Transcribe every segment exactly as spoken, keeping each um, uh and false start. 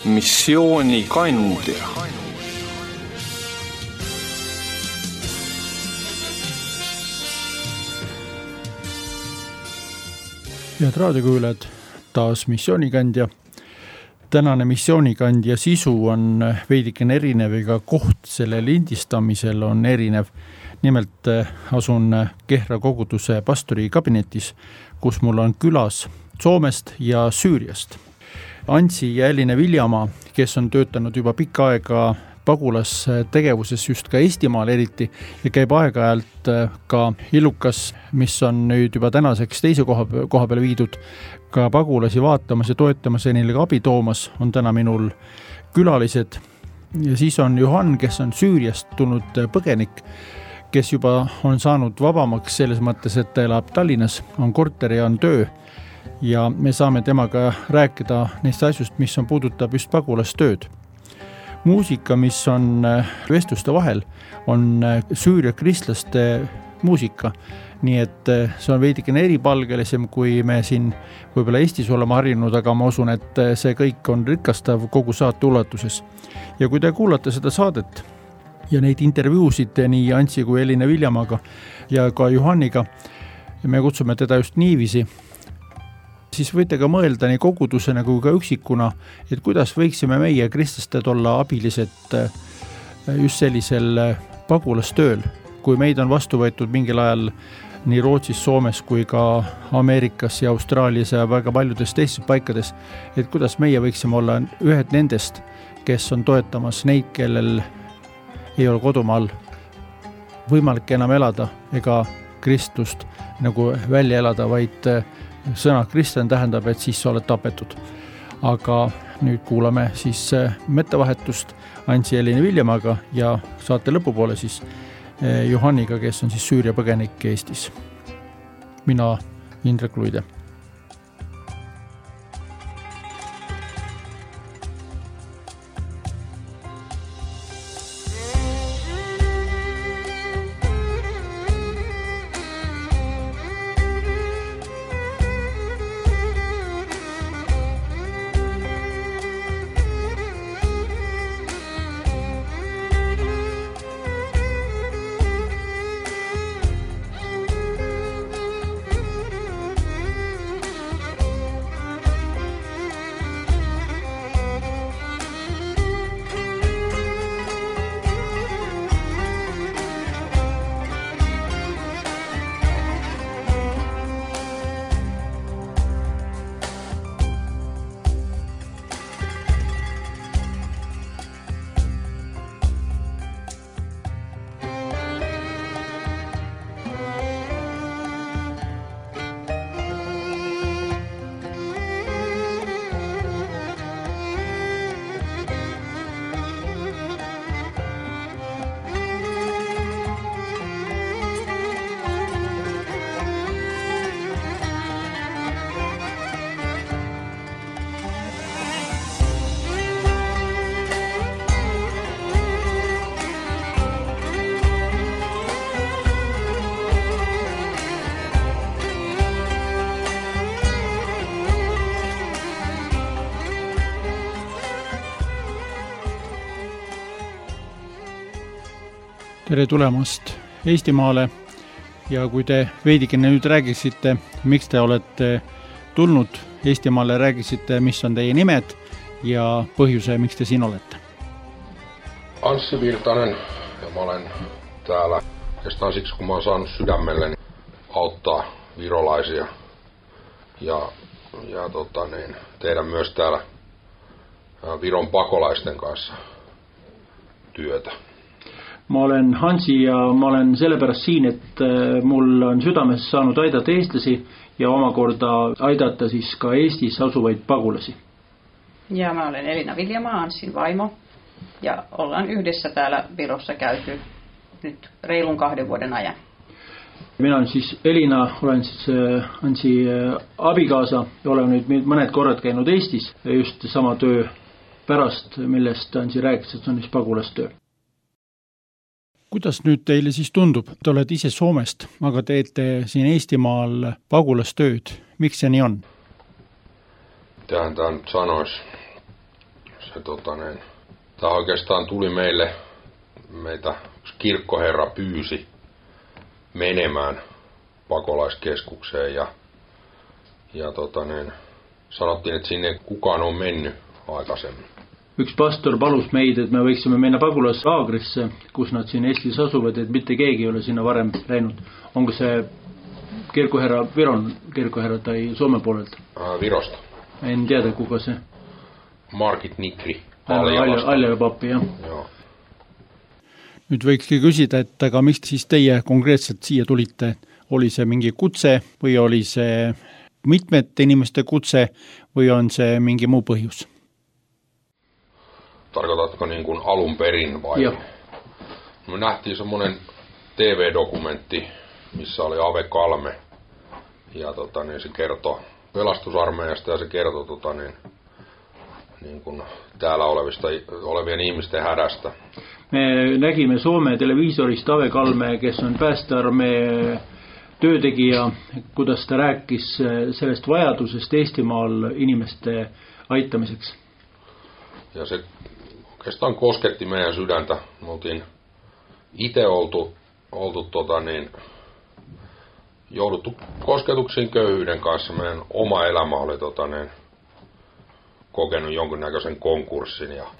missioonikandja. Head raadiokuulajad, taas missioonikandja. Tänane missioonikandja sisu on veidikene erinev ega koht selle lindistamisel on erinev. Nimelt asun Kehra koguduse pastori kabinetis, kus mul on külas Soomest ja Süüriast. Antsi ja Eline Viljamaa, kes on töötanud juba pikka aega pagulastegevuses just ka Eestimaal eriti ja käib aeg-ajalt ka Illukas, mis on nüüd juba tänaseks teise koha, koha peale viidud, ka pagulasi vaatamas ja toetamas ja neile abi toomas, on täna minul külalised. Ja siis on Johan, kes on Süüriast tulnud põgenik, kes juba on saanud vabamaks selles mõttes, et ta elab Tallinnas, on korter ja on töö. Ja me saame temaga rääkida neist asjust, mis on puudutab just pagulastööd. Muusika, mis on vestluste vahel, on Süüria kristlaste muusika. Nii et see on veidikene eripalgelisem, kui me siin võib-olla Eestis oleme harjunud, aga ma usun, et see kõik on rikastav kogu saate ulatuses. Ja kui te kuulate seda saadet ja neid intervjuusid nii Antsi kui Eline Viljamaaga ja ka Johaniga, ja me kutsume teda just niiviisi, siis võite ka mõelda nii kogudusena kui ka üksikuna, et kuidas võiksime meie kristlased olla abilised just sellisel pagulastööl, kui meid on vastu võetud mingil ajal nii Rootsis, Soomes kui ka Ameerikas ja Austraalias ja väga paljudes teistes paikades, et kuidas meie võiksime olla ühed nendest, kes on toetamas neid, kellel ei ole kodumaal võimalik enam elada ega kristlust nagu välja elada, vaid sõna kristlan tähendab, et siis sa oled tapetud. Aga nüüd kuulame siis mõttevahetust Antsi ja Eline Viljamaaga ja saate lõpupoole siis Johaniga, kes on siis Süüria põgenik Eestis. Mina, Indrek Luide. Tere tulemast Eestimaale ja kui te veidikene nüüd räägiksite, miks te olete tulnud Eestimaale, räägiksite, mis on teie nimed ja põhjuse, miks te siin olete. Anssi Virtanen ja ma olen täällä oikeastaan siksi, kun mä oon saanut sydämelleni auttaa virolaisia ja, ja tota niin, tehdä myös täällä Viron pakolaisten kanssa työtä. Ma olen Hansi ja ma olen sellepärast siin, et mul on südames saanud aidata eestlasi ja omakorda aidata siis ka Eestis asuvaid pagulasi. Ja mä olen Elina Viljamaa, Anssin vaimo ja ollaan yhdessä täällä Virossa käyty nyt reilun kahden vuoden ajan. Minä olen siis Elina, olen siis Antsi abikaasa ja olen nüüd mõned korrad käinud Eestis just sama töö pärast, millest Antsi rääkis, et see on siis pagulastöö. Kuidas nüüd teile siis tundub? Te olete ise Soomest, aga teete siin Eestimaal pagulastööd. Miks see nii on? Tähän tämä nyt sanoisi. se tota niin, tämä oikeastaan tuli meille, meitä kirkkoherra pyysi menemään pakolaiskeskukseen ja, ja tota niin, sanottiin, että sinne kukaan on mennyt aikaisemmin. Üks pastor palus meid, et me võiksime minna pagulaslaagrisse, kus nad siin Eestis asuvad, et mitte keegi ei ole sinna varem läinud. Onko see kirkkoherra Viron kirkkoherra tai Soome poolelt? Virosta. En tiedä kuka see. Margit Nikri. Alja pappi, jah. Joo. Nüüd võikski küsida, et aga miks siis teie konkreetselt siia tulite? Oli see mingi kutse või oli see mitmete inimeste kutse või on see mingi muu põhjus? Tarkoitatko niin kuin alun perin vai? Joo. Me nähtiin semmoinen T V-dokumentti, missä oli Ave Kalme. Ja tota, niin se kertoi pelastusarmeijasta ja se kertoi tota, niin, niin kuin täällä olevista, olevien ihmisten hädästä. Me nägime Soome televiisorist Ave Kalme, kes on päästearmee töötegija, kuidas ta rääkis sellest vajadusest Eestimaal inimeste aitamiseks. Ja se oikeastaan kosketti meidän sydäntä. Me oltiin itse oltu, oltu tota niin, jouduttu kosketuksiin köyhyyden kanssa. Meidän oma elämä oli tota niin, kokenut jonkinnäköisen konkurssin. Ja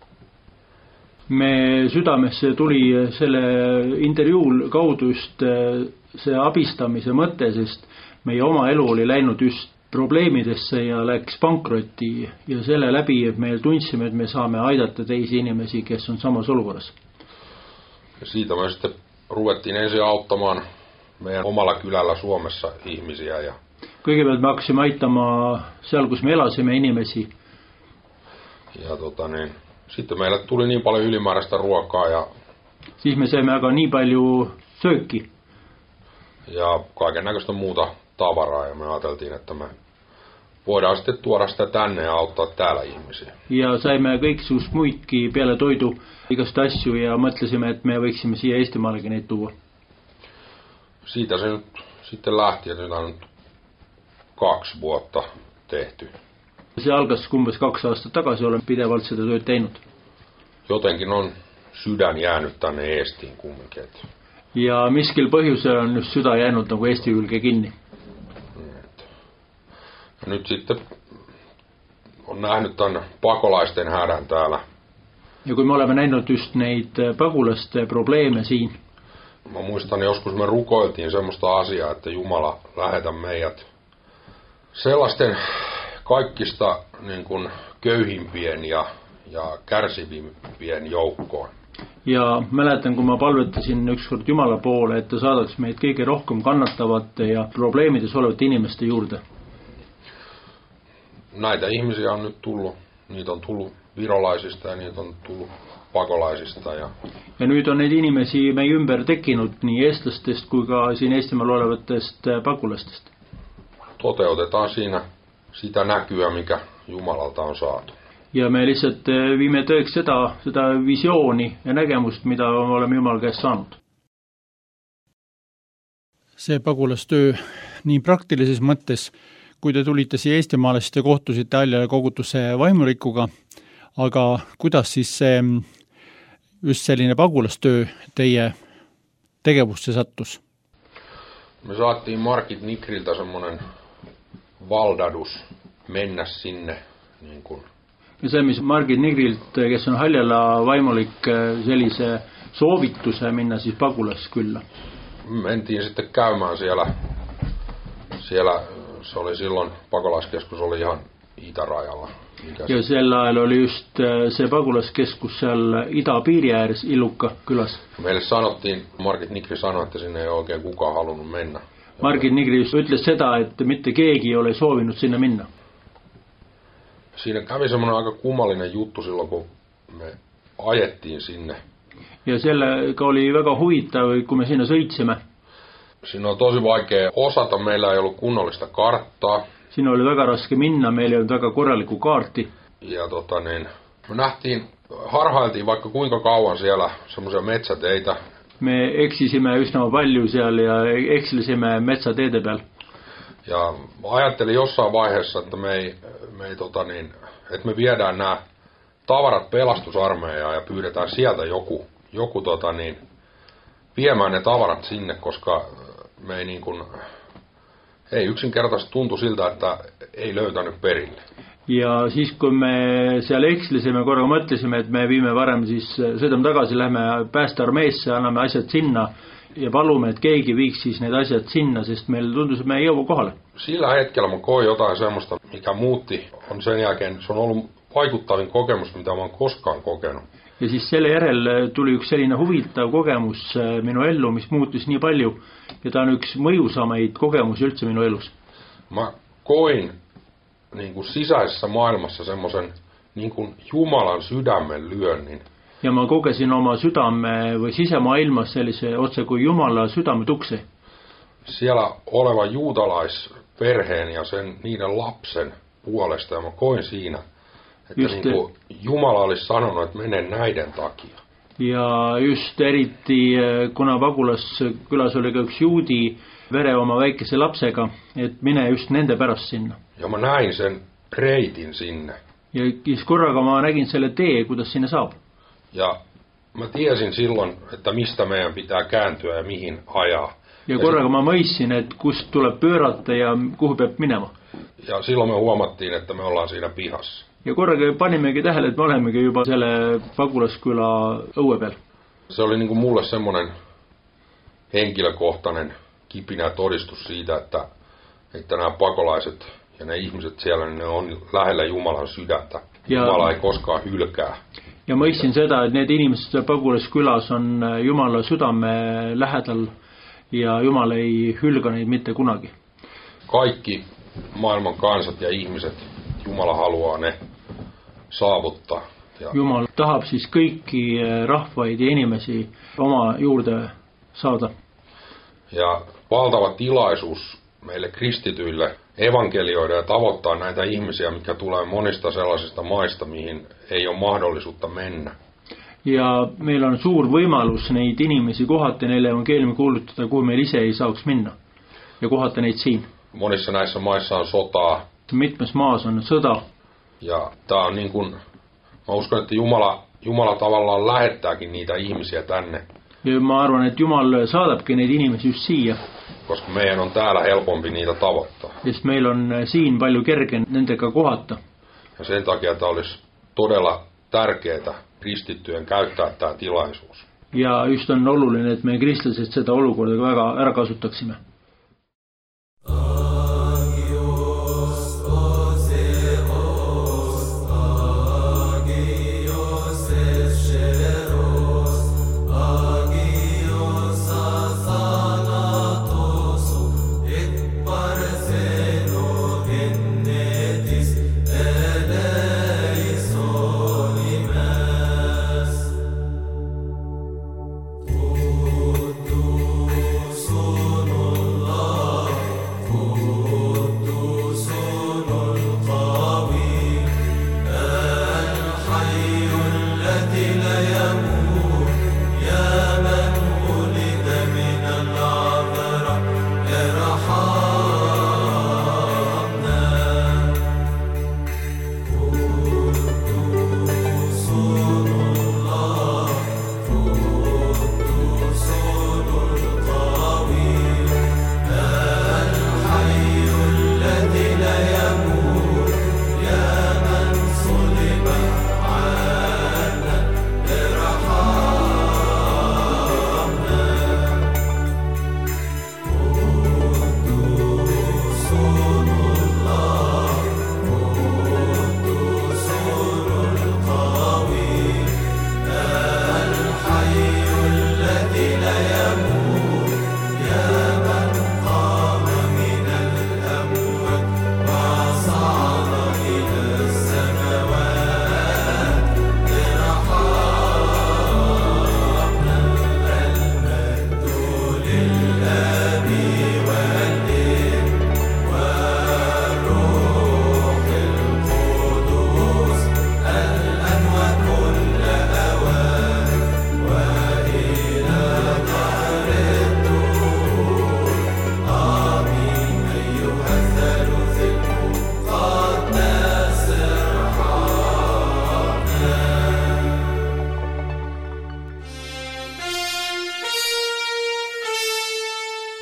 me südamesse tuli selle intervjuul kaudu just see abistamise mõte, sest meie oma elu oli läinud just probleemidesse ja läks pankrotti ja selle läbi me tundsime, et me saame aidata teisi inimesi, kes on samas olukorras. Ja siitä me sitten ruvettiin ensin auttamaan meidän omalla kylällä Suomessa ihmisiä. Ja kõigepealt me hakkasime aitama seal, kus me elasime inimesi. Ja tota niin, sitten meille tuli niin paljon ylimääräistä ruokaa ja siis me saimme aga nii palju sööki. Ja kaiken näköistä muuta tavaraa ja me ajateltiin, että me voidaan sitten tuoda sitä tänne ja auttaa täällä ihmisiä. Ja saimme kõiksugust muidki peale toidu igast asju ja mõtlesime, et me võiksime siia Eestimaalegi neid tuua. Siitä se nyt sitten lähti, että nyt on nyt kaksi vuotta tehty. Se algas umbes kaks aastat tagasi, olen pidevalt seda tööd teinud. Jotenkin on sydän jäänyt tänne Eestiin kumminkin. Ja miskil põhjusel on just süda jäänud nagu Eesti külge kinni. Ja nyt sitten on nähnyt tämän pakolaisten hädän täällä. Ja kui me olemme näinud just neid pagulaste probleeme siin. Mä muistan, joskus me rukoiltiin semmoista asiaa, että Jumala lähetä meidät sellaisten kaikista niin kuin köyhimpien ja, ja kärsivimpien joukkoon. Ja mäletan, kun ma palvetasin ükskord Jumala poole, et ta saadaks meid kõige rohkem kannatavate ja probleemides olevate inimeste juurde. Näitä ihmisiä on nyt tullut. Niitä on tullut virolaisista ja niitä on tullut pakolaisista. Ja, ja nüüd on neid inimesi meie ümber tekkinud nii eestlastest kui ka siin Eestimaal olevatest pagulastest. Toteutetaan siinä sitä näkyä, mikä Jumalalta on saatu. Ja me lihtsalt viime tõeks seda, seda visiooni ja nägemust, mida me oleme Jumala käest saanud. See pagulastöö nii praktilises mõttes, kui te tulite siia Eestimaale, siis te kohtusite Aljale kogutuse vaimulikuga, aga kuidas siis see, just selline pagulastöö teie tegevusse sattus? Me saatiin Margit Nikriltä semmoinen valdadus mennä sinne niin kuin. Me saime Margit Nigrilt, kes on Haljala vaimulik, sellise soovituse minna siis pagulaskülla. Mentiin sitten käymään siellä, siellä se oli silloin, pakolaiskeskus oli ihan itärajalla. Ja sel ajal oli just see pagulaskeskus seal idapiiri ääres Illuka külas. Meille sanottiin, Margit Nigri sanoi, että sinne ei oikein kukaan halunnut mennä. Margit Nigri ütles seda, että mitte keegi ei ole soovinut sinne minna. Siinä kävi semmoinen aika kummallinen juttu silloin, kun me ajettiin sinne. Ja sellega oli väga huvitav, kun me sinne sõitsime. Siinä on tosi vaikea osata, meillä ei ollut kunnollista karttaa. Siinä oli väga raske minna, meillä ei ollut väga korralikku kaarti. Ja tota niin, me nähtiin, harhailtiin vaikka kuinka kauan siellä semmoisia metsäteitä. Me eksisime üsna palju seal ja eksilisimme metsäteede peal. Ja ajattelin jossain vaiheessa, että me ei, me ei tota niin, että me viedään nämä tavarat pelastusarmeijaan ja pyydetään sieltä joku, joku tota niin, viemään ne tavarat sinne, koska me ei, niin kuin, ei yksinkertaisesti tuntu siltä, että ei löytänyt perille. Ja siis kui me seal ekslisime, korraga mõtlesime, et me viime varem siis, sõidame tagasi, lähme päästearmeesse, anname asjad sinna ja palume, et keegi viiks siis need asjad sinna, sest meil tundus, että me ei jõua kohale. Sillä hetkellä mä koin jotain semmoista, mikä muutti on sen jälkeen, se on ollut vaikuttavin kokemus, mitä mä oon koskaan kokenut. Ja siis selle järel tuli üks selline huvitav kogemus minu ellu, mis muutis nii palju ja ta on üks mõjusamaid kogemusi üldse minu elus. Mä koin niin kuin sisäisessä maailmassa semmoisen niin kuin Jumalan sydämen lyönnin. Ja ma kogesin oma südame või sisemaailmas sellise otse kui Jumala südametukse. Siellä oleva juutalaisperheen ja sen niiden lapsen puolesta ja mä koin siinä, että just, niin kuin Jumala olisi sanonut, että mene näiden takia. Ja just eriti, kuna Pagulaskülas oli ka üks juudi vere oma väikese lapsega, et mine just nende pärast sinna. Ja mä näin sen reitin sinne. Ja siis korraga ma nägin selle tee, kuidas sinne saab. Ja mä tiesin silloin, että mistä meidän pitää kääntyä ja mihin ajaa. Ja korraga ma mõistsin, et kust tuleb pöörata ja kuhu peab minema. Ja silloin me huomattiin, että me ollaan siinä pihassa. Ja korraga panimegi tähele, et me olemegi juba selle Pagulasküla õue peal. Se oli niin kuin mulle semmoinen henkilökohtainen kipinä todistus siitä, että, että nämä pakolaiset ja ne ihmiset siellä, niin ne on lähellä Jumalan sydäntä. Ja Jumala ei koskaan hylkää. Ja mõistsin seda, et need inimesed Pagulaskülas on Jumala südame lähedal ja Jumal ei hylga neid mitte kunagi. Kaikki maailman kansat ja ihmiset, Jumala haluaa ne saavuttaa. Ja Jumal tahab siis kõiki rahvaid ja inimesi oma juurde saada. Ja valtava tilaisuus meille kristityille evankelioida ja tavoittaa näitä ihmisiä, mikä tulee monista sellaisista maista, mihin ei ole mahdollisuutta mennä. Ja meil on suur võimalus neid inimesi kohata neile evankeeliumi kuulutada, kuhu meil ise ei saaks minna ja kohata neid siin. Monissa näissä maissa on sotaa. Mitmes maas on sõda. Ja tää on niin kuin, mä uskon, että Jumala, Jumala tavallaan lähettääkin niitä ihmisiä tänne. Ja ma arvan, että Jumal saadabki neid inimesi just siia. Koska meidän on täällä helpompi niitä tavoittaa. Sest meil on siin palju kergen nendega kohata. Ja sen takia tämä olisi todella tärkeää kristittyjen käyttää tämä tilaisuus. Ja just on oluline, että me kristlased seda olukorda väga ära kasutaksime. Solo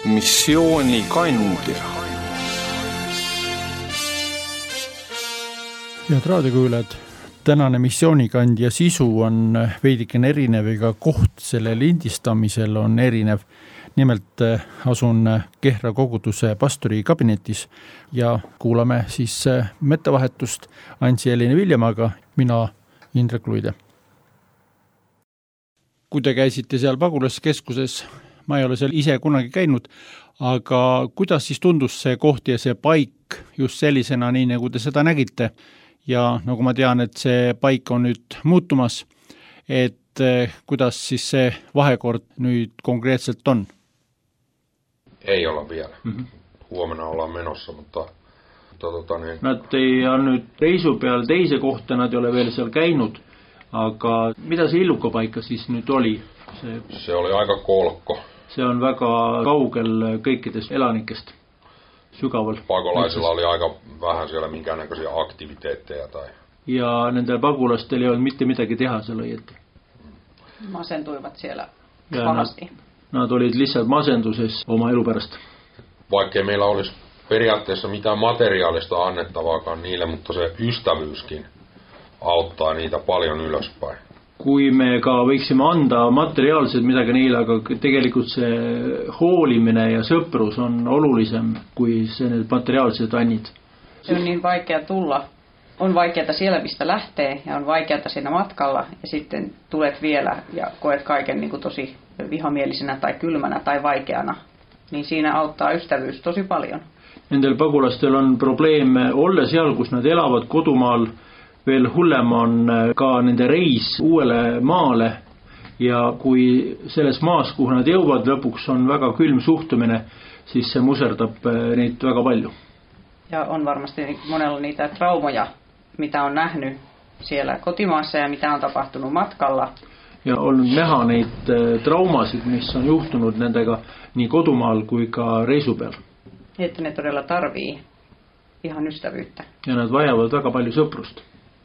Missioonikandja. Head raadiokuulajad, tänane missioonikandja sisu on veidikene erinev ega koht selle lindistamisel on erinev. Nimelt asun Kehra koguduse pastori kabinetis ja kuulame siis mõttevahetust Ansi-Elina Viljamaga, mina Indrek Luide. Kui te käisite seal pagulaskeskuses, ma ei ole seal ise kunagi käinud, aga kuidas siis tundus see koht ja see paik just sellisena, nii nagu te seda nägite? Ja nagu ma tean, et see paik on nüüd muutumas, et kuidas siis see vahekord nüüd konkreetselt on? Ei olla vielä. Mm-hmm. Huomenna ollaan menossa, mutta... Tota, niin... Nad ei ole nüüd reisu peal teise kohta, nad ei ole veel seal käinud, aga mida see illukapaika siis nüüd oli? See, se oli aika kolkko. See on väga kaugel kõikidest elanikest, sügaval. Pakolaisilla oli aika vähän siellä minkäännäköisiä aktiviteetteja. Tai... Ja nendel pagulastel ei olnud mitte midagi teha seal õieti. Masentuivat siellä pahasti. Nad olid lihtsalt masenduses oma elu pärast. Vaikkei meillä olisi periaatteessa mitään materiaalista annettavaakaan niille, mutta se ystävyyskin auttaa niitä paljon ylöspäin. Kui me ka võiksime anda materiaalselt midagi neile, aga tegelikult see hoolimine ja sõprus on olulisem kui see need materiaalsed annid. Se on niin vaikea tulla. On vaikeata siellä, mistä lähtee, ja on vaikeata siinä matkalla, ja sitten tulet vielä ja koet kaiken niin kuin tosi vihamielisenä tai kylmänä tai vaikeana, niin siinä auttaa ystävyys tosi paljon. Nendel pagulastel on probleeme olla seal, kus nad elavad kodumaal. Veel hullem on ka nende reis uuele maale, ja kui selles maas, kuhu nad jõuvad, lõpuks on väga külm suhtumine, siis see muserdab neid väga palju. Ja on varmasti monella niitä traumoja, mitä on nähnyt siellä kotimaassa ja mitä on tapahtunut matkalla. Ja on näha neid traumasid, mis on juhtunud nendega nii kodumaal kui ka reisu peal. Että ne todella tarvii ihan ystävyyttä. Ja nad vajavad väga palju sõprust.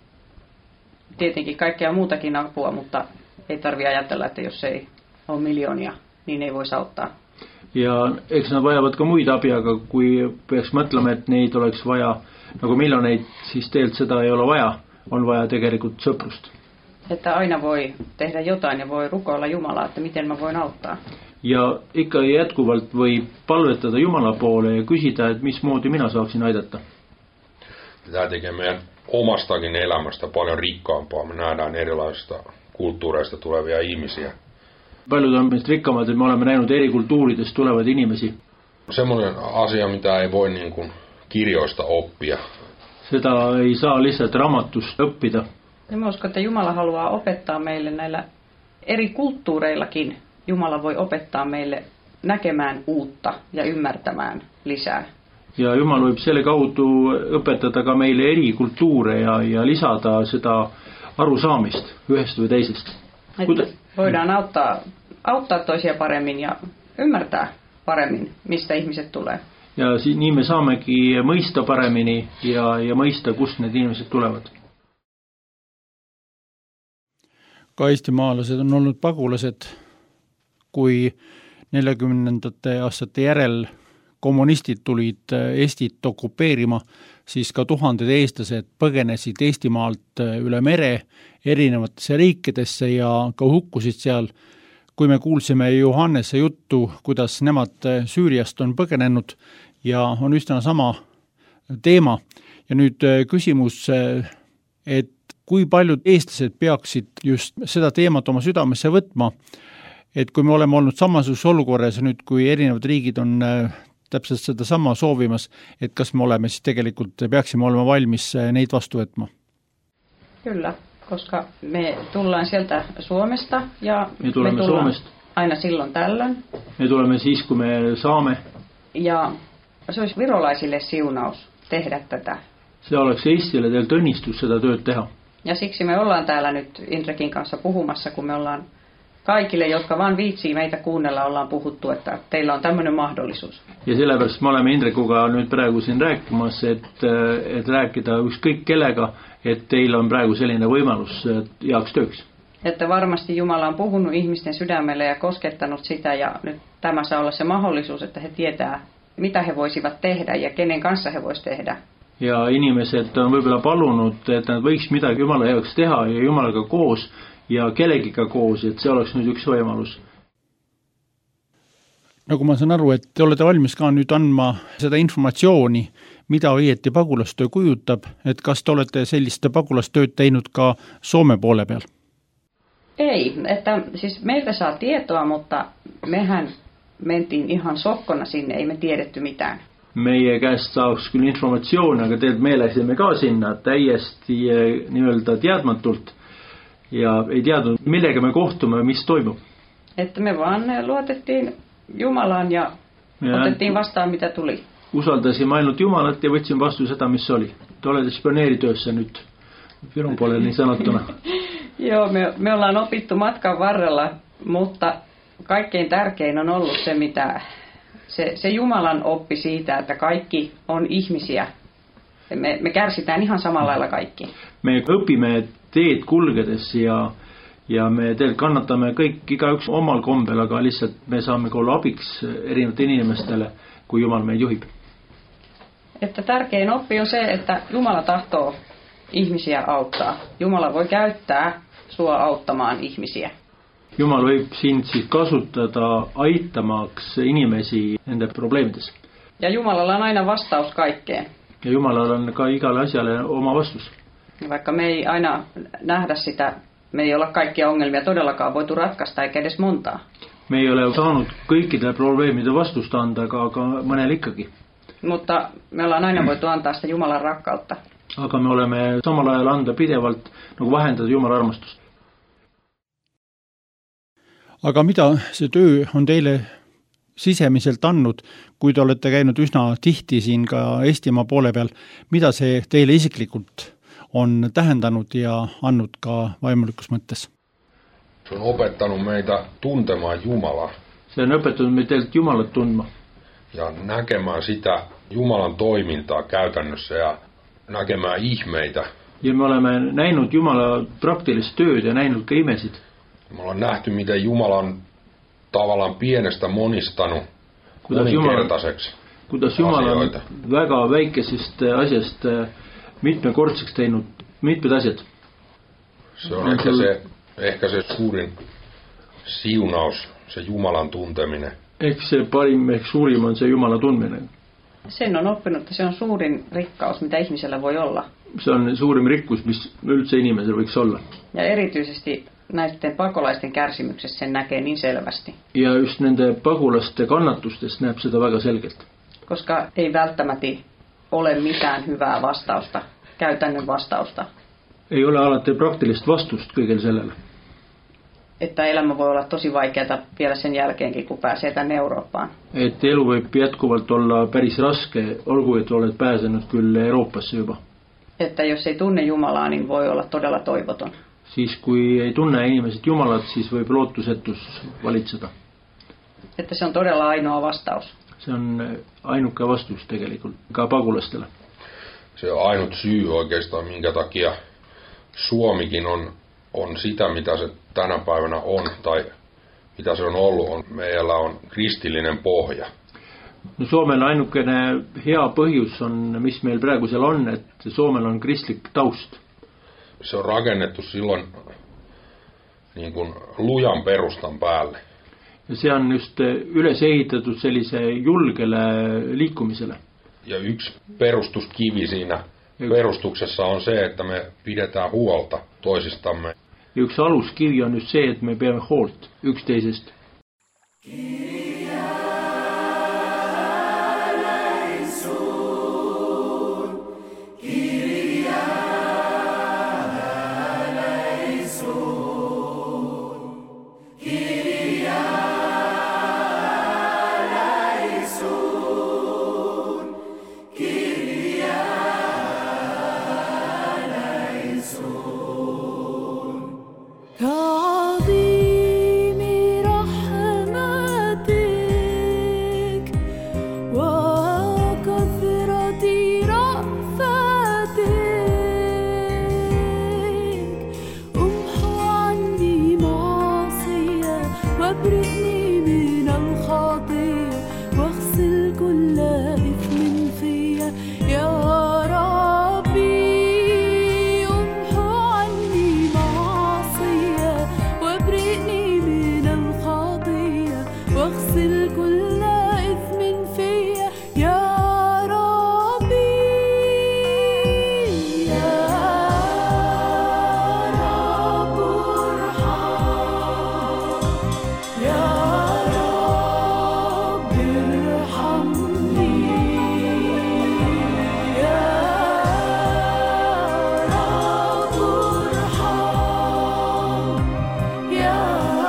Tietenkin kaikkea muutakin apua, mutta ei tarvitse ajatella, että jos ei ole miljoonia, niin ei voisi auttaa. Ja eks nad vajavad ka muid abi, aga kui peaks mõtlema, et neid oleks vaja nagu miljoneid, siis teelt seda ei ole vaja. On vaja tegelikult sõprust. Että aina voi tehdä jotain ja voi rukoilla Jumalaa, että miten mä voin auttaa. Ja ikka jätkuvalt voi palvetada Jumala poole ja küsida, et mismoodi mina saaksin aidata. Tämä tekee meidän omastakin elämästä paljon rikkaampaa. Me nähdään erilaisista kulttuureista tulevia ihmisiä. Paljud on meistä rikkaamad, että me olemme näinyt eri kulttuuridest tulevad inimesi. Semmoinen asia, mitä ei voi niin kuin kirjoista oppia. Seda ei saa lihtsalt raamatust õppida. Ja mä uskon, että Jumala haluaa opettaa meille näillä eri kulttuureillakin. Jumala voi opettaa meille näkemään uutta ja ymmärtämään lisää. Ja Jumal võib selle kaudu õpetada ka meile eri kultuure ja, ja lisada seda arusaamist ühest või teisest. Kuda... Voidaan auttaa, auttaa toisia paremmin ja ymmärtää paremmin, mistä ihmiset tulee. Ja nii me saamegi mõista paremini ja, ja mõista, kust need inimesed tulevad. Ka eestimaalased on olnud pagulased, kui neljakümnendate aastate järel kommunistid tulid Eestit okupeerima, siis ka tuhanded eestlased põgenesid Eestimaalt üle mere erinevatesse riikidesse ja ka hukkusid seal. Kui me kuulsime Johannese juttu, kuidas nemad Süüriast on põgenenud ja on üsna sama teema. Ja nüüd küsimus, et kui paljud eestlased peaksid just seda teemat oma südamesse võtma, et kui me oleme olnud samasuguses olukorras ja nüüd kui erinevad riigid on täpselt seda sama soovimas, et kas me oleme siis tegelikult, peaksime olema valmis neid vastu võtma? Kyllä, koska me tullaan sieltä Suomesta ja me tulemme me tullaan Suomesta. Aina silloin tällöin. Me tulemme siis, kun me saamme. Ja se olisi virolaisille siunaus tehdä tätä. Se oleks Eestille teiltä õnnistus seda tööd teha. Ja siksi me ollaan täällä nyt Indrekin kanssa puhumassa, kun me ollaan kaikille, jotka vaan viitsii meitä kuunnella, ollaan puhuttu, että teillä on tämmöinen mahdollisuus. Ja sellepärast me oleme Indrekuga nüüd praegu siin rääkimas, et, et rääkida ükskõik kellega, et teil on praegu selline võimalus heaks tööks. Että varmasti Jumala on puhunut ihmisten sydämelle ja koskettanut sitä, ja nyt tämä saa olla se mahdollisuus, että he tietää, mitä he voisivat tehdä ja kenen kanssa he voisivat tehdä. Ja inimesed on võib-olla palunud, et nad võiks midagi Jumala jaoks teha ja Jumalaga koos ja kellegiga koos, et see oleks nüüd üks võimalus. Nagu ma saan aru, et te olete valmis ka nüüd andma seda informatsiooni, mida õieti pagulastöö kujutab, et kas te olete selliste pagulastööd teinud ka Soome poole peal? Ei, että siis meiltä saa tietoa, mutta mehän mentiin ihan sokkona sinne, ei me tiedetty mitään. Meie käest saaks küll informatsioon, aga tead me läksime ka sinna täiesti nii-öelda teadmatult ja ei teadnud, millega me kohtume, mis toimub. Että me vaan luotettiin Jumalaan ja, ja otettiin vastaan, mitä tuli. Usaldasime ainult Jumalat ja võtsime vastu seda, mis oli. Te olete spioneeritöössä nyt Virun puolella niin sanottuna. Joo, me, me ollaan opittu matkan varrella, mutta kaikkein tärkein on ollut se, mitä se, se Jumalan oppi siitä, että kaikki on ihmisiä. Me, me kärsitään ihan samalla lailla kaikki. Me õpime teed kulgedes ja, ja me teed kannatame kõik igaüks omal kombel, aga lihtsalt me saame olla abiks erinevatele inimestele, kui Jumal meid juhib. Että tärkein oppi on se, että Jumala tahtoo ihmisiä auttaa. Jumala voi käyttää sua auttamaan ihmisiä. Jumal võib sind siis kasutada aitamaks inimesi nende probleemides. Ja Jumalalla on aina vastaus kaikkeen. Ja Jumalalla on ka igale asjale oma vastus. Vaikka me ei aina nähdä sitä, me ei olla kaikkia ongelmia todellakaan voitu ratkaista eikä edes montaa. Me ei ole saanut kõikidele probleemide vastust anda, aga, aga mõnel ikkagi. Mutta me ollaan aina voitu antaa sitä Jumalan rakkautta. Aga me oleme samal ajal anda pidevalt nagu vahendada Jumala armastust. Aga mida see töö on teile sisemiselt andnud, kui te olete käinud üsna tihti siin ka Eestimaa poole peal, mida see teile isiklikult on tähendanud ja andnud ka vaimulikus mõttes? Se on opettanut meitä tuntemaan Jumalaa. Se on õpetanud meid teilt Jumalat tundma. Ja näkemään sitä Jumalan toimintaa käytännössä ja näkemään ihmeitä. Ja me oleme näinud Jumala praktilist tööd ja näinud ka imesid. Me ollaan nähty, miten Jumala on tavallaan pienestä monistanut kuidas moninkertaiseksi Jumala, kuidas Jumala on väga väikesest asjast mitmekordseks teinud mitmed asjad. Se on ehkä se, ehkä se suurin siunaus, se Jumalan tunteminen. Ehkä se parim, ehkä suurim on se Jumala tundminen. Sen on oppinut, että se on suurin rikkaus, mitä ihmisellä voi olla. Se on suurim rikkus, mis üldse inimesellä võiks olla. Ja erityisesti näiden pakolaisten kärsimyksessä sen näkee niin selvästi. Ja just nende pagulaste kannatustest näeb seda väga selgelt. Koska ei välttämättä ole mitään hyvää vastausta, käytännön vastausta. Ei ole alati praktilist vastust kõigel sellele. Että elämä voi olla tosi vaikeata vielä sen jälkeenkin, kun pääsee tänne Eurooppaan. Et elu võib jätkuvalt olla päris raske, olgu et olet pääsenud küll Euroopasse juba. Että jos ei tunne Jumalaa, niin voi olla todella toivoton. Siis kui ei tunne inimeset Jumalat, siis võib lootusetus valitseda. Että se on todella ainoa vastaus. Se on ainuke vastus tegelikult ka pagulastele. Se on ainut syy oikeastaan, minkä takia Suomikin on, on sitä, mitä se tänä päivänä on, tai mitä se on ollut. On, meillä on kristillinen pohja. No Suomen ainukene hea põhjus on, mis meil praegu seal on, et Suomel on kristlik taust. Se on rakennettu silloin niin kuin lujan perustan päälle. Ja se on just üles ehitatud sellise julgele liikumisele. Ja yksi perustuskivi siinä yksi. perustuksessa on se, että me pidetään huolta toisistamme. Ja yksi aluskivi on just se, että me peame hoolt yksteisest. تعظيم رحمة واغسل كل إثم فيا يا ربي يا رب ارحم يا رب ارحمني يا رب ارحم يا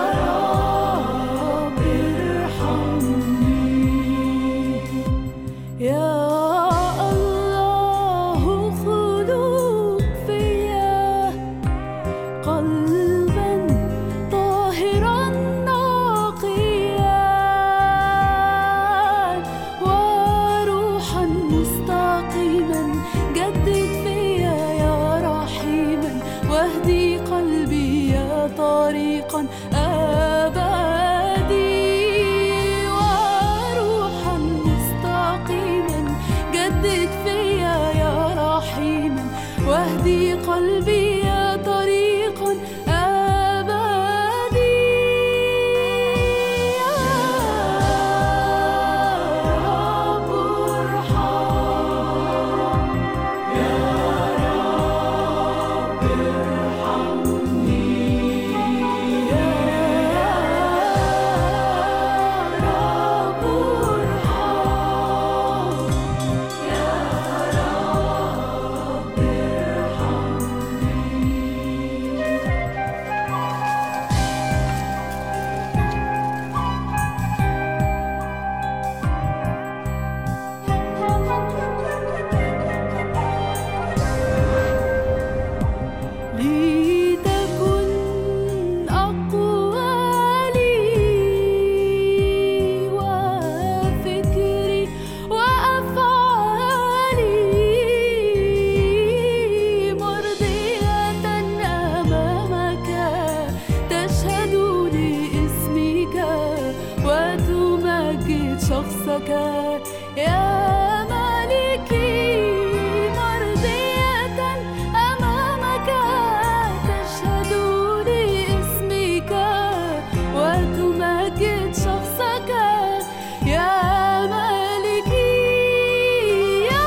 رب ارحمني يا الله خلق فيا قلبا طاهرا نقيا وروحا مستقيما جدد فيا يا رحيما واهدي قلبي يا طريقا أبدي وروحا مستقيما جدد فيا يا رحيما واهدي قلبي يا طريقا أبدي يا رب ارحم يا رب ارحمني يا رب ارحم يا رب لتكن أقوالي وفكري وأفعالي مرضية أمامك تشهد لاسمك وتمجد شخصك يا مالكي مرضية أمامك تشهد لاسمك وتمجد شخصك يا مالكي يا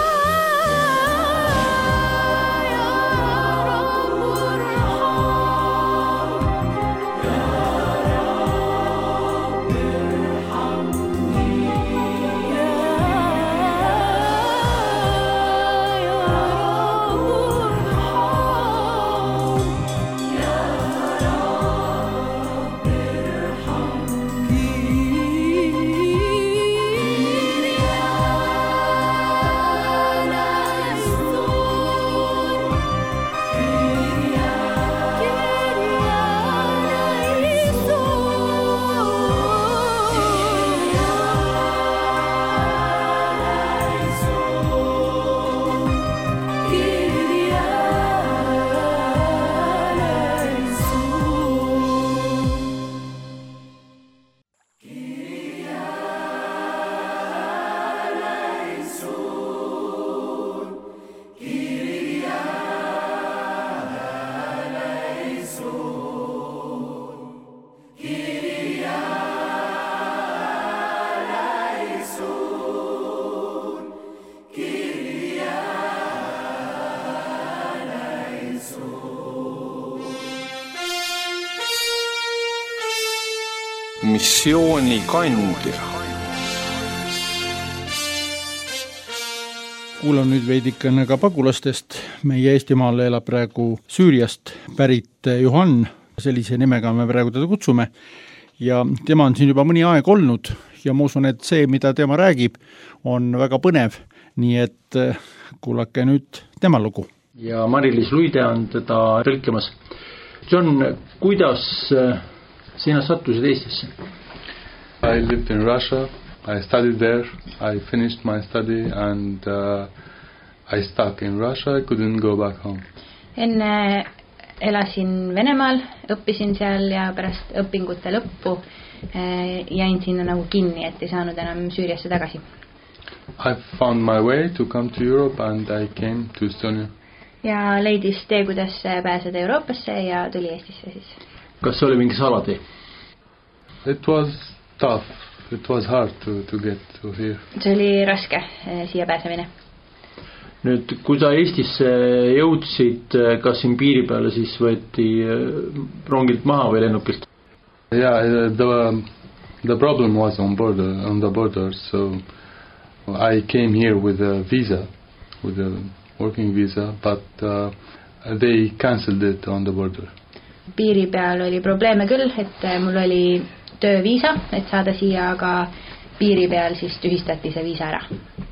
يا رب ارحم يا رب ارحمني يا يا رب ارحم يا رب ارحمني Missioonikandja. kuulan nüüd veidikene ka pagulastest. Meie Eestimaal elab praegu Süüriast pärit Johan, sellise nimega me praegu teda kutsume. Ja tema on siin juba mõni aeg olnud ja ma usun, et see, mida tema räägib, on väga põnev. Nii et kuulake nüüd tema lugu. Ja Mari-Liis Luide on teda tõlkimas. John, kuidas sina sattusid Eestisse? I lived in Russia. I studied there. I finished my study and uh, I stuck in Russia. I couldn't go back home. Enne elasin Venemaal, õppisin seal ja pärast õpingute lõppu jäin sinna nagu kinni, et ei saanud enam Süüriasse tagasi. I found my way to come to Europe and I came to Estonia. Ja leidis tee, kuidas pääseda Euroopasse ja tuli Eestisse siis. Kas see oli mingi salatee? It was tough it was hard to, to get to here. see oli raske siia pääsemine. nüüd, kui sa Eestisse jõudsid, kas siin piiri peale siis võeti rongilt maha või lennukilt? Yeah, the, the problem was on border, on the border, so I came here with a visa, with a working visa, but uh, they cancelled it on the border. Piiri peal oli probleeme küll, et mul oli tööviisa, et saada siia, aga piiri peal siis tühistati see viisa ära.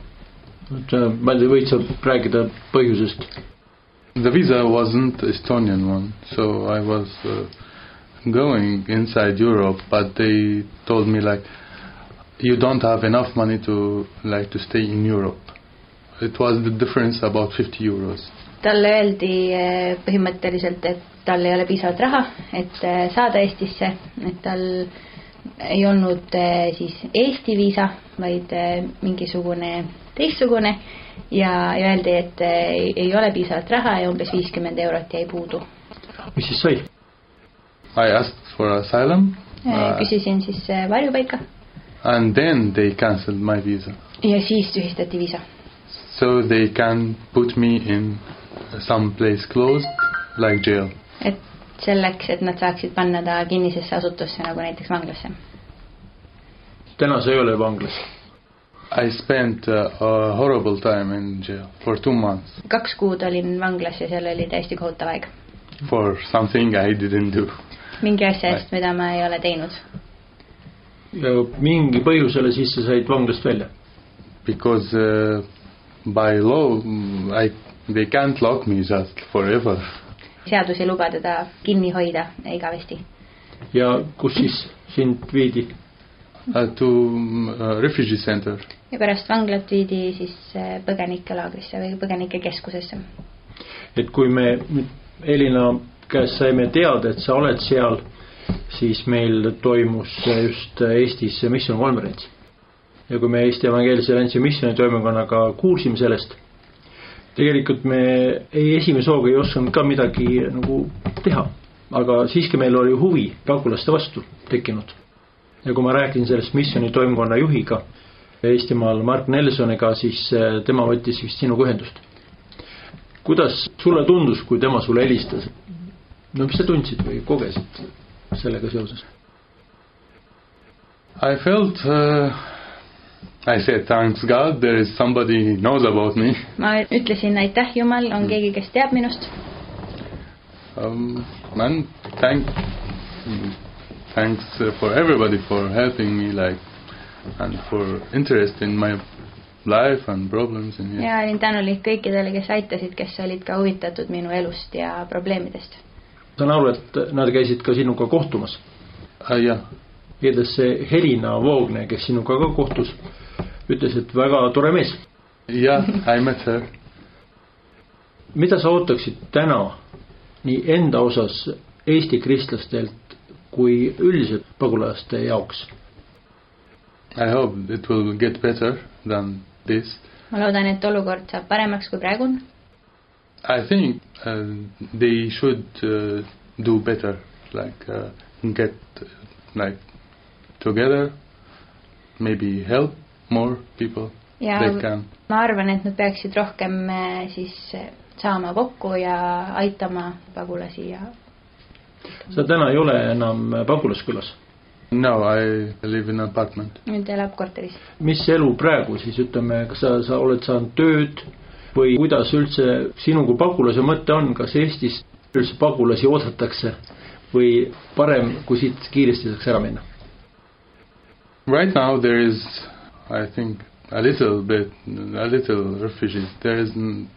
Ma ei võid sa rääkida põhjusest? The visa wasn't Estonian one, so I was uh, going inside Europe, but they told me like, you don't have enough money to like to stay in Europe. It was the difference about fifty euros. Talle öeldi põhimõtteliselt, et tal ei ole piisavalt raha, et saada Eestisse, et tal ei olnud siis Eesti viisa, vaid mingisugune teistsugune ja öeldi, et ei ole piisavalt raha ja umbes viiskümmend eurot jäi puudu. Mis siis sai? I asked for asylum. Küsisin siis varjupaika. And then they cancelled my visa. Ja siis tühistati viisa. So they can put me in some place closed, like jail. Et selleks, et nad saaksid panna ta kinnisesse asutusse, nagu näiteks vanglasse. Täna sa ei ole vanglas? I spent uh, a horrible time in jail for two months. Kaks kuud olin vanglas ja seal oli täiesti kohutav aeg. For something I didn't do. Mingi asja eest, mida ma ei ole teinud. Ja mingi põhjusele siis sa said vanglast välja? Because uh, by law I, they can't lock me just forever. Seadus ei luba teda kinni hoida igavesti. Ja kus siis sind viidi? Uh, to uh, refugee center. Ja pärast vanglat viidi siis põgenikelaagrisse või põgenikekeskusesse. Et kui me Elina käest saime teada, et sa oled seal, siis meil toimus just Eestis missioonkonverents. Ja kui me Eesti Evangeelise Alliansi missiooni toimekonnaga kuulsime sellest, tegelikult me ei esimese hooga ei osanud ka midagi nagu teha, aga siiski meil oli huvi pagulaste vastu tekkinud. Ja kui ma rääkisin sellest missiooni toimekonna juhiga Eestimaal Mark Nelsoniga, siis tema võttis vist sinuga ühendust. Kuidas sulle tundus, kui tema sulle helistas? No mis sa tundsid või kogesid sellega seoses? I felt, uh, I said thanks God, there is somebody knows about me. Ma ütlesin aitäh Jumal, on keegi, kes teab minust. Um, man, thank, thanks for everybody for helping me like, and for interest in my life and problems. And, yeah. Ja olin tänulik kõikidele, kes aitasid, kes olid ka huvitatud minu elust ja probleemidest. Saan aru, et nad käisid ka sinuga kohtumas? Uh, jah. Eedes see Helina Voogne, kes sinuga ka kohtus, ütles, et väga tore mees. Jah, I met her. Mida sa ootaksid täna nii enda osas Eesti kristlastelt kui üldiselt pagulaste jaoks? I hope it will get better than this. Ma loodan, et olukord saab paremaks kui praegu on. I think uh, they should uh, do better, like uh, get like together, maybe help more people. Ja ma arvan, et nad peaksid rohkem siis saama kokku ja aitama pagulasi. Ja... Sa täna ei ole enam pagulaskülas? No, I live in an apartment. Nüüd elab korteris. Mis elu praegu siis, ütleme, kas sa, sa oled saanud tööd või kuidas üldse sinu kui pagulase mõte on, kas Eestis üldse pagulasi oodatakse või parem, kui siit kiiresti saaks ära minna? Right now there is, I think, a little bit, a little refugees. There is,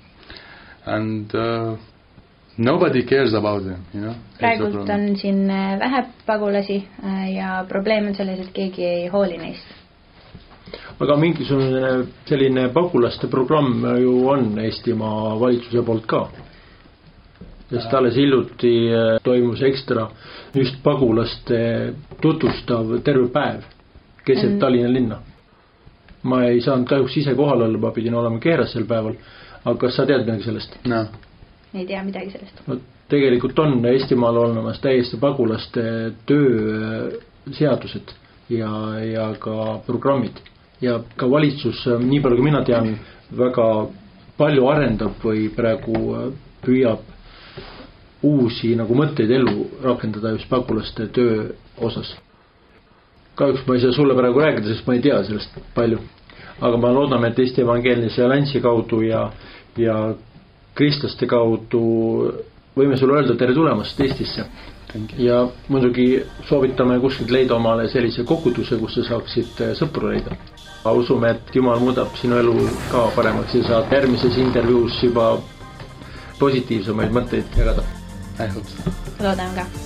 and uh, nobody cares about them, you know. Praegult on siin vähe pagulasi ja probleem on selles, et keegi ei hooli neist. Aga mingisugune selline pagulaste programm ju on Eestimaa valitsuse poolt ka. Sest alles hiljuti toimus ekstra just pagulaste tutvustav terve päev keset Tallinna linna. Ma ei saanud kahjuks ise kohal olla, ma pidin olema Keeras sel päeval. Aga kas sa tead midagi sellest? No. Ei tea midagi sellest. No, tegelikult on Eestimaal olemas täiesti pagulaste töö seadused, ja, ja ka programmid. Ja ka valitsus, nii palju kui mina tean, väga palju arendab või praegu püüab uusi nagu mõtteid ellu rakendada just pagulaste töö osas. Kahjuks ma ei saa sulle praegu rääkida, sest ma ei tea sellest palju. Aga ma loodame, et Eesti Evangeelise Alliansi kaudu ja, ja kristlaste kaudu võime sulle öelda tere tulemast Eestisse. Ja muidugi soovitame kuskilt leida omale sellise koguduse, kus sa saaksid sõpru leida. Usume, et Jumal muudab sinu elu ka paremaks ja saad järgmises intervjuus juba positiivsemaid mõtteid jagada. Loodame ka.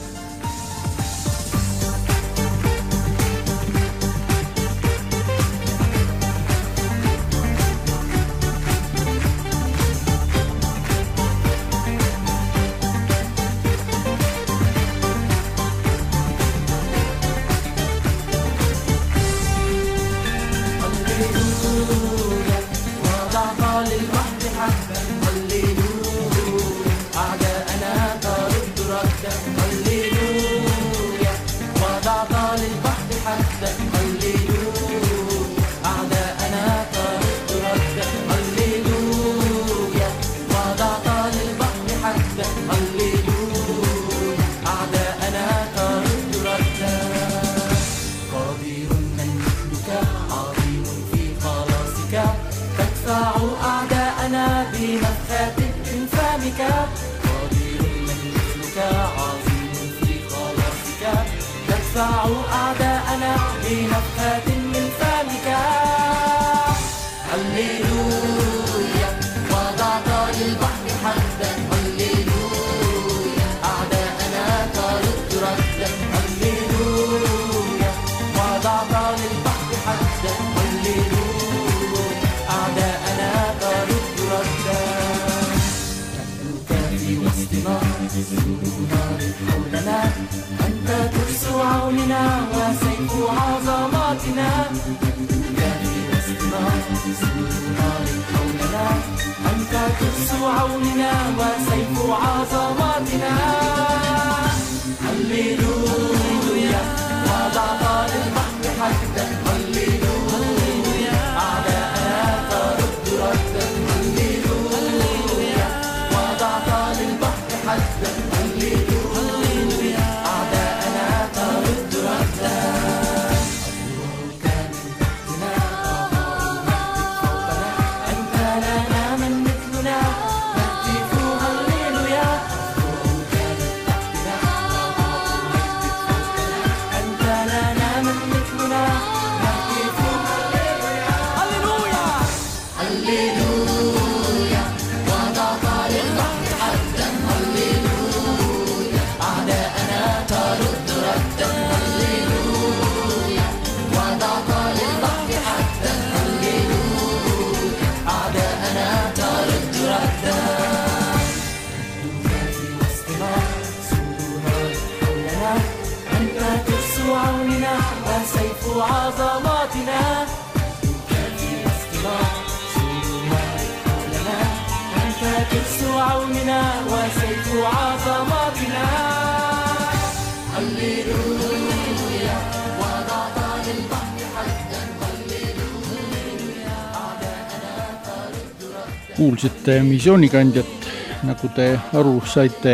Kuulsite missioonikandjat, nagu te aru saite,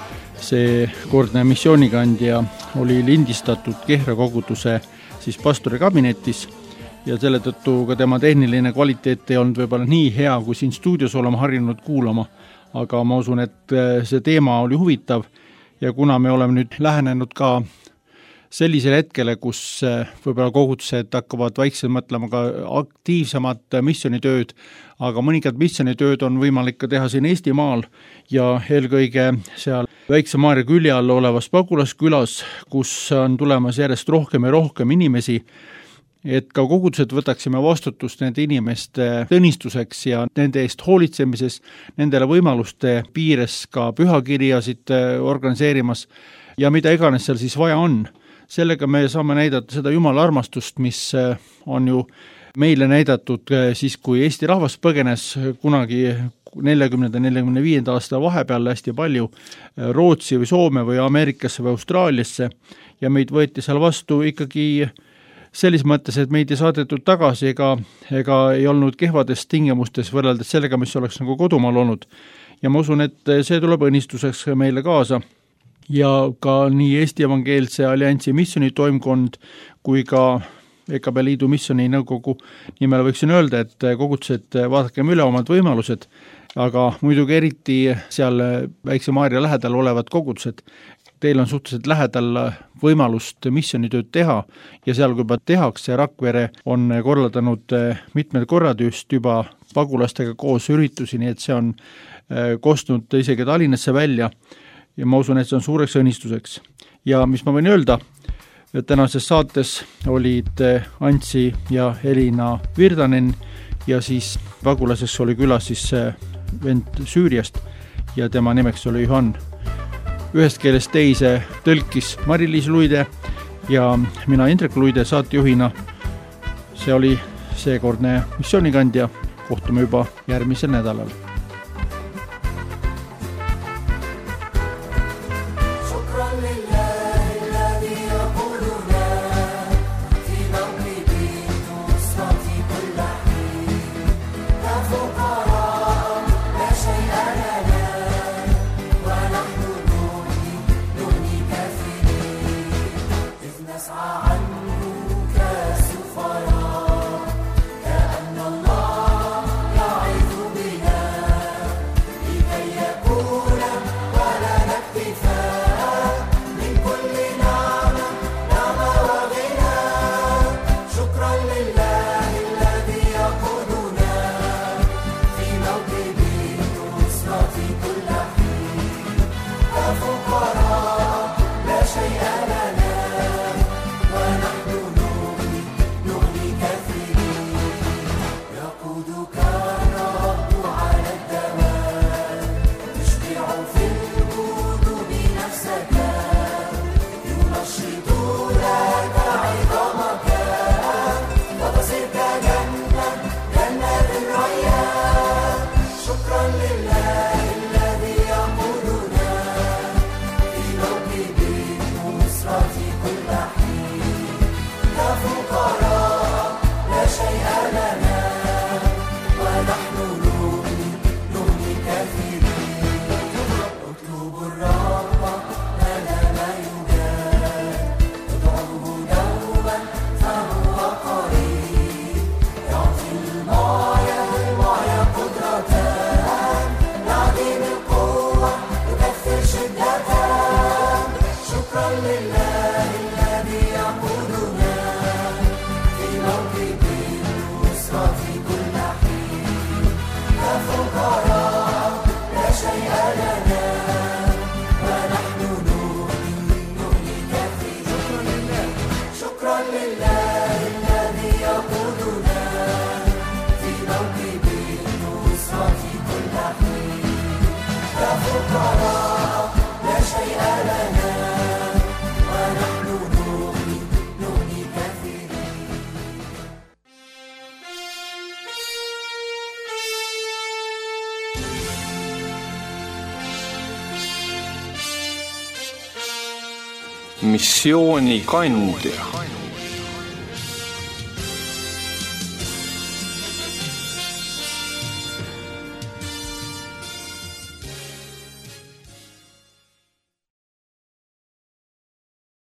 see kordne missioonikandja oli lindistatud Kehra koguduse siis pastori kabinetis ja selle tõttu ka tema tehniline kvaliteet ei olnud võib-olla nii hea, kui siin stuudios olema harjunud kuulama, aga ma usun, et see teema oli huvitav ja kuna me oleme nüüd lähenenud ka sellisele hetkele, kus võib-olla kogudused hakkavad vaikselt mõtlema ka aktiivsemat missionitööd, aga mõningad missionitööd on võimalik ka teha siin Eestimaal ja eelkõige seal Väikse Maarja külje all olevas Pagulaskülas, kus on tulemas järjest rohkem ja rohkem inimesi, et ka kogudused võtaksime vastutust nende inimeste tõnistuseks ja nende eest hoolitsemises, nendele võimaluste piires ka pühakirjasid organiseerimas ja mida iganes seal siis vaja on. Sellega me saame näidata seda Jumala armastust, mis on ju meile näidatud siis, kui Eesti rahvas põgenes kunagi neljakümnenda neljakümne viienda aasta vahepeal hästi palju Rootsi või Soome või Ameerikasse või Austraaliasse ja meid võeti seal vastu ikkagi selles mõttes, et meid ei saadetud tagasi ega, ega ei olnud kehvades tingimustes võrreldes sellega, mis oleks nagu kodumaal olnud. Ja ma usun, et see tuleb õnnistuseks meile kaasa. Ja ka nii Eesti Evangeelse Alliansi missiooni toimkond kui ka E K B Liidu missiooni nõukogu nimel võiksin öelda, et kogudused vaadakem üle omad võimalused, aga muidugi eriti seal Väikse Maarja lähedal olevad kogudused. Teil on suhteliselt lähedal võimalust missioonitööd teha ja seal, kui juba tehakse, Rakvere on korraldanud mitmed korrad just juba pagulastega koos üritusi, nii et see on kostnud isegi Tallinnasse välja ja ma usun, et see on suureks õnnistuseks. Ja mis ma võin öelda, tänases saates olid Antsi ja Elina Virdanen ja siis pagulaseks oli külas siis vend Süüriast ja tema nimeks oli Juhan. Ühest keelest teise tõlkis Mari-Liis Luide ja mina Indrek Luide saatejuhina. See oli seekordne missioonikandja. Kohtume juba järgmisel nädalal. Missioonikandja.